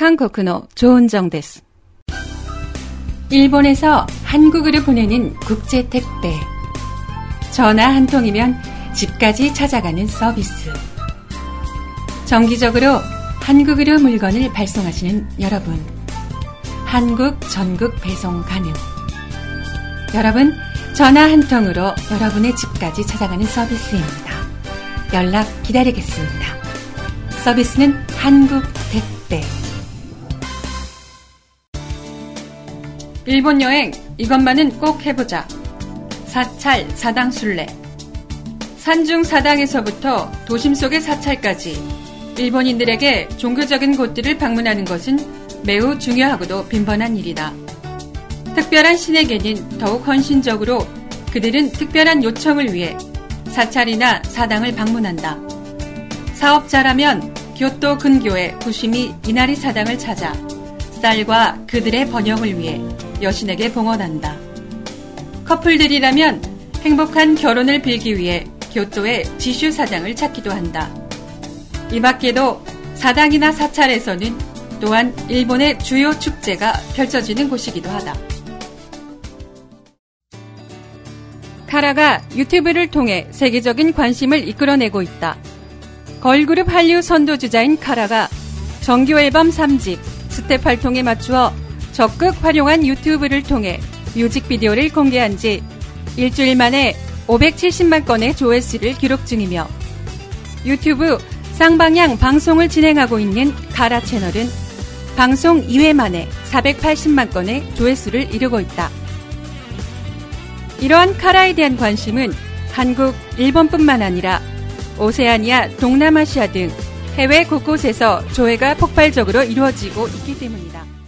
한국의 조은정 데스. 일본에서 한국으로 보내는 국제 택배. 전화 한 통이면 집까지 찾아가는 서비스. 정기적으로 한국으로 물건을 발송하시는 여러분. 한국 전국 배송 가능. 여러분, 전화 한 통으로 여러분의 집까지 찾아가는 서비스입니다. 연락 기다리겠습니다. 서비스는 한국 택배. 일본 여행, 이것만은 꼭 해보자. 사찰, 사당순례. 산중 사당에서부터 도심 속의 사찰까지 일본인들에게 종교적인 곳들을 방문하는 것은 매우 중요하고도 빈번한 일이다. 특별한 신에게는 더욱 헌신적으로 그들은 특별한 요청을 위해 사찰이나 사당을 방문한다. 사업자라면 교토 근교의 부시미 이나리 사당을 찾아 쌀과 그들의 번영을 위해 여신에게 봉헌한다. 커플들이라면 행복한 결혼을 빌기 위해 교토의 지슈 사당을 찾기도 한다. 이 밖에도 사당이나 사찰에서는 또한 일본의 주요 축제가 펼쳐지는 곳이기도 하다. 카라가 유튜브를 통해 세계적인 관심을 이끌어내고 있다. 걸그룹 한류 선도주자인 카라가 정규 앨범 3집 스텝 활동에 맞추어 적극 활용한 유튜브를 통해 뮤직비디오를 공개한 지 일주일 만에 570만 건의 조회수를 기록 중이며 유튜브 쌍방향 방송을 진행하고 있는 카라 채널은 방송 2회 만에 480만 건의 조회수를 이루고 있다. 이러한 카라에 대한 관심은 한국, 일본뿐만 아니라 오세아니아, 동남아시아 등 해외 곳곳에서 조회가 폭발적으로 이루어지고 있기 때문이다.